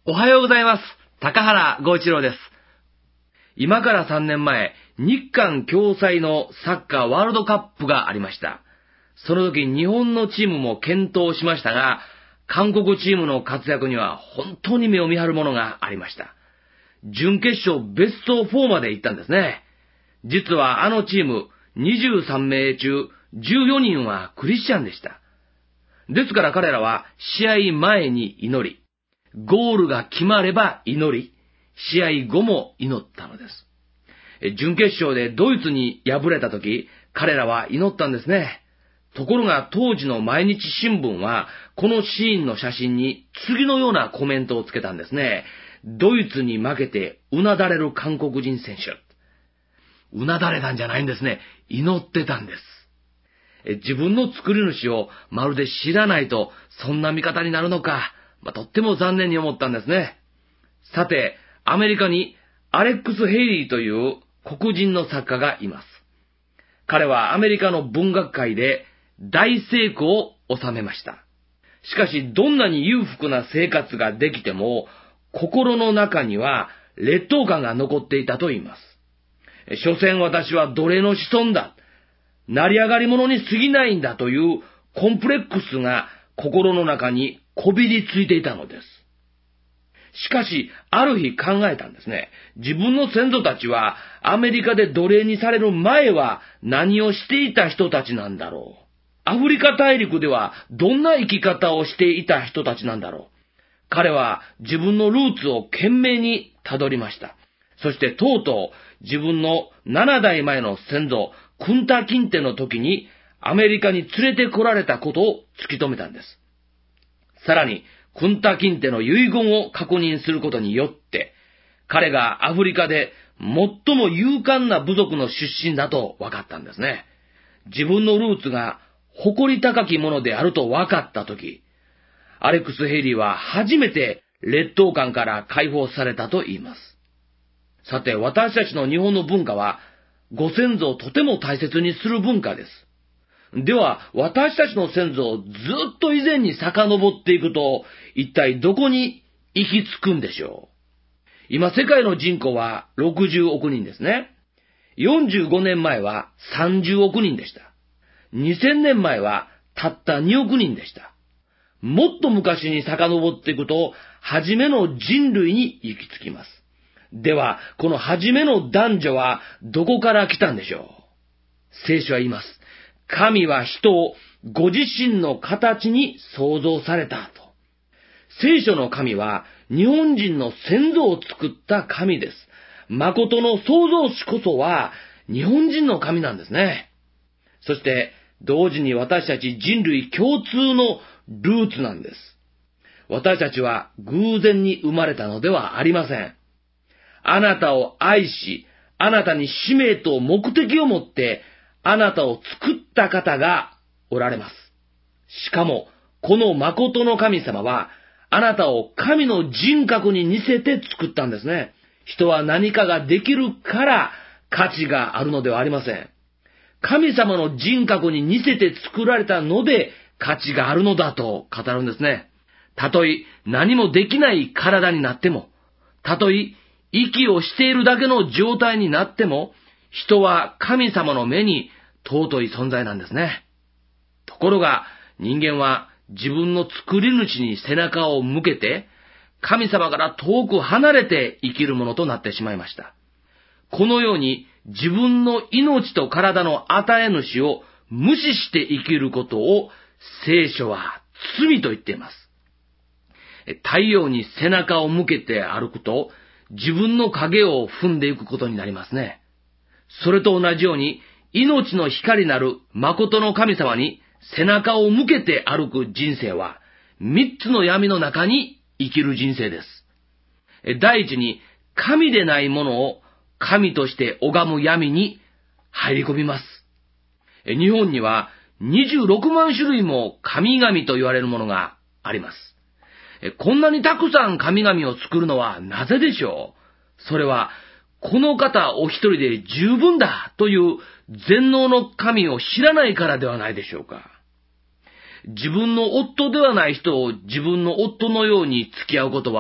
おはようございます。高原剛一郎です。今から3年前、日韓共催のサッカーワールドカップがありました。その時日本のチームも健闘しましたが、韓国チームの活躍には本当に目を見張るものがありました。準決勝ベスト4まで行ったんですね。実はあのチーム23名中14人はクリスチャンでした。ですから彼らは試合前に祈り、ゴールが決まれば祈り、試合後も祈ったのです。準決勝でドイツに敗れた時、彼らは祈ったんですね。ところが当時の毎日新聞は、このシーンの写真に次のようなコメントをつけたんですね。ドイツに負けてうなだれる韓国人選手。うなだれたんじゃないんですね。祈ってたんです。自分の作り主をまるで知らないと、そんな見方になるのか、とっても残念に思ったんですね。さて、アメリカにアレックス・ヘイリーという黒人の作家がいます。彼はアメリカの文学界で大成功を収めました。しかし、どんなに裕福な生活ができても、心の中には劣等感が残っていたと言います。所詮私は奴隷の子孫だ。成り上がり者に過ぎないんだというコンプレックスが心の中にこびりついていたのです。しかし、ある日考えたんですね。自分の先祖たちはアメリカで奴隷にされる前は何をしていた人たちなんだろう。アフリカ大陸ではどんな生き方をしていた人たちなんだろう。彼は自分のルーツを懸命にたどりました。そしてとうとう自分の7代前の先祖、クンタ・キンテの時にアメリカに連れてこられたことを突き止めたんです。さらに、クンタ・キンテの遺言を確認することによって、彼がアフリカで最も勇敢な部族の出身だと分かったんですね。自分のルーツが誇り高きものであると分かったとき、アレックス・ヘイリーは初めて劣等感から解放されたと言います。さて、私たちの日本の文化は、ご先祖をとても大切にする文化です。では、私たちの先祖をずっと以前に遡っていくと、一体どこに行き着くんでしょう。今、世界の人口は60億人ですね。45年前は30億人でした。2000年前はたった2億人でした。もっと昔に遡っていくと、初めの人類に行き着きます。では、この初めの男女はどこから来たんでしょう。聖書は言います。神は人をご自身の形に創造されたと。聖書の神は日本人の先祖を作った神です。誠の創造主こそは日本人の神なんですね。そして同時に私たち人類共通のルーツなんです。私たちは偶然に生まれたのではありません。あなたを愛し、あなたに使命と目的を持ってあなたを作った方がおられます。しかも、この誠の神様は、あなたを神の人格に似せて作ったんですね。人は何かができるから価値があるのではありません。神様の人格に似せて作られたので価値があるのだと語るんですね。たとえ何もできない体になっても、たとえ息をしているだけの状態になっても、人は神様の目に尊い存在なんですね。ところが人間は自分の作り主に背中を向けて、神様から遠く離れて生きるものとなってしまいました。このように自分の命と体の与え主を無視して生きることを聖書は罪と言っています。太陽に背中を向けて歩くと自分の影を踏んでいくことになりますね。それと同じように命の光なる誠の神様に背中を向けて歩く人生は三つの闇の中に生きる人生です。第一に神でないものを神として拝む闇に入り込みます。日本には26万種類も神々と言われるものがあります。こんなにたくさん神々を作るのはなぜでしょう。それはこの方お一人で十分だという全能の神を知らないからではないでしょうか。自分の夫ではない人を自分の夫のように付き合うことは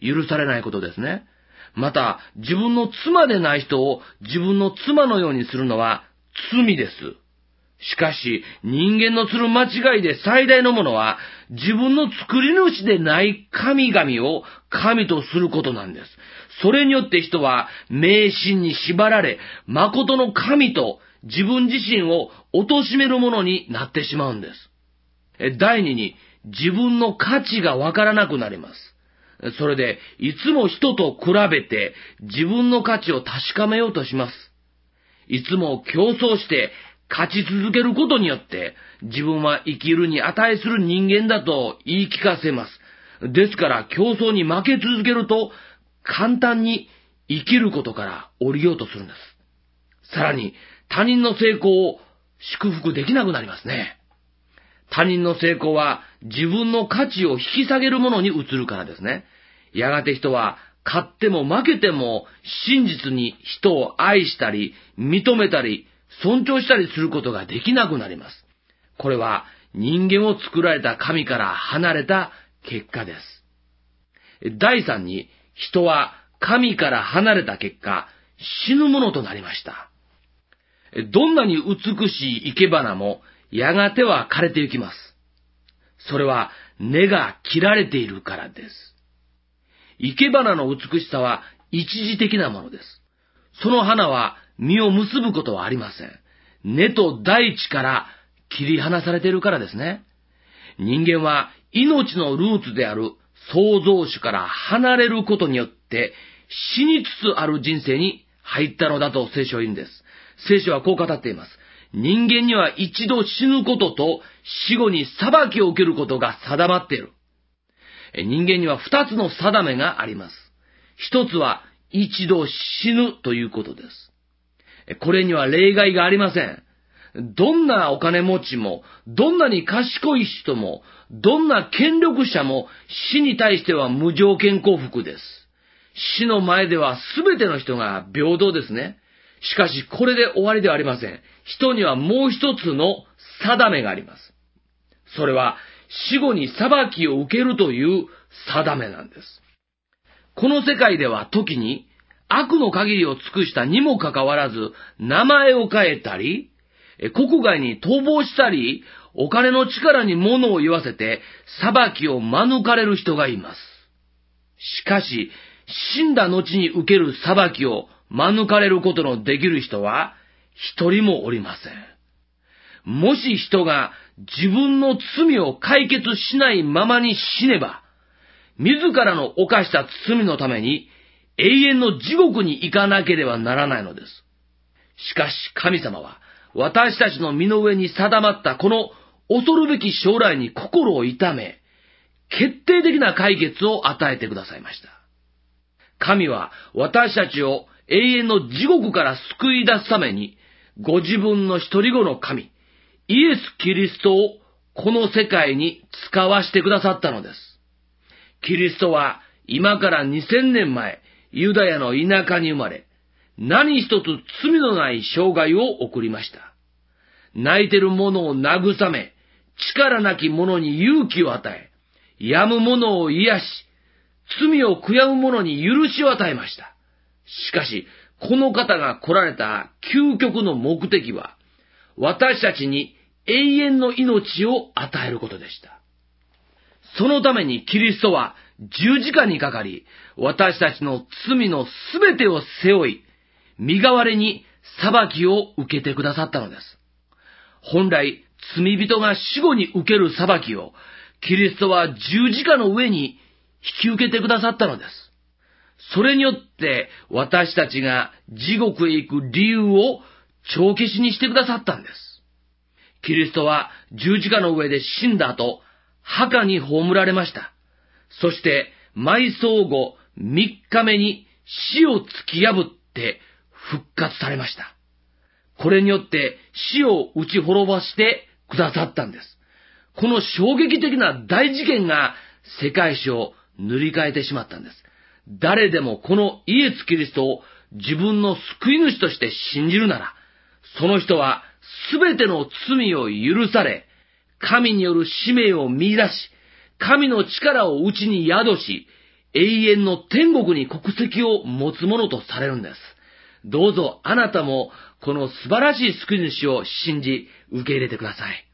許されないことですね。また、自分の妻でない人を自分の妻のようにするのは罪です。しかし、人間のする間違いで最大のものは、自分の作り主でない神々を神とすることなんです。それによって人は迷信に縛られ、誠の神と自分自身を貶めるものになってしまうんです。第二に、自分の価値がわからなくなります。それで、いつも人と比べて自分の価値を確かめようとします。いつも競争して勝ち続けることによって、自分は生きるに値する人間だと言い聞かせます。ですから競争に負け続けると、簡単に生きることから降りようとするんです。さらに、他人の成功を祝福できなくなりますね。他人の成功は自分の価値を引き下げるものに移るからですね。やがて人は勝っても負けても真実に人を愛したり、認めたり、尊重したりすることができなくなります。これは人間を作られた神から離れた結果です。第三に、人は神から離れた結果、死ぬものとなりました。どんなに美しい生け花も、やがては枯れてゆきます。それは根が切られているからです。生け花の美しさは一時的なものです。その花は実を結ぶことはありません。根と大地から切り離されているからですね。人間は命のルーツである創造主から離れることによって死につつある人生に入ったのだと聖書は言うんです。聖書はこう語っています。人間には一度死ぬことと死後に裁きを受けることが定まっている。人間には二つの定めがあります。一つは一度死ぬということです。これには例外がありません。どんなお金持ちも、どんなに賢い人も、どんな権力者も死に対しては無条件降伏です。死の前では全ての人が平等ですね。しかしこれで終わりではありません。人にはもう一つの定めがあります。それは死後に裁きを受けるという定めなんです。この世界では時に悪の限りを尽くしたにもかかわらず名前を変えたり、国外に逃亡したり、お金の力に物を言わせて裁きを免れる人がいます。しかし死んだ後に受ける裁きを免れることのできる人は一人もおりません。もし人が自分の罪を解決しないままに死ねば、自らの犯した罪のために永遠の地獄に行かなければならないのです。しかし神様は私たちの身の上に定まったこの恐るべき将来に心を痛め、決定的な解決を与えてくださいました。神は私たちを永遠の地獄から救い出すために、ご自分の一人子の神、イエス・キリストをこの世界に使わしてくださったのです。キリストは今から2000年前、ユダヤの田舎に生まれ、何一つ罪のない生涯を送りました。泣いてる者を慰め、力なき者に勇気を与え、病む者を癒し、罪を悔やむ者に許しを与えました。しかし、この方が来られた究極の目的は、私たちに永遠の命を与えることでした。そのためにキリストは十字架にかかり、私たちの罪のすべてを背負い、身代わりに裁きを受けてくださったのです。本来、罪人が死後に受ける裁きを、キリストは十字架の上に引き受けてくださったのです。それによって私たちが地獄へ行く理由を帳消しにしてくださったんです。キリストは十字架の上で死んだ後、墓に葬られました。そして埋葬後3日目に死を突き破って復活されました。これによって死を打ち滅ぼしてくださったんです。この衝撃的な大事件が世界史を塗り替えてしまったんです。誰でもこのイエス・キリストを自分の救い主として信じるなら、その人はすべての罪を許され、神による使命を見出し、神の力を内に宿し、 永遠の天国に国籍を持つものとされるんです。どうぞあなたもこの素晴らしい救い主を信じ受け入れてください。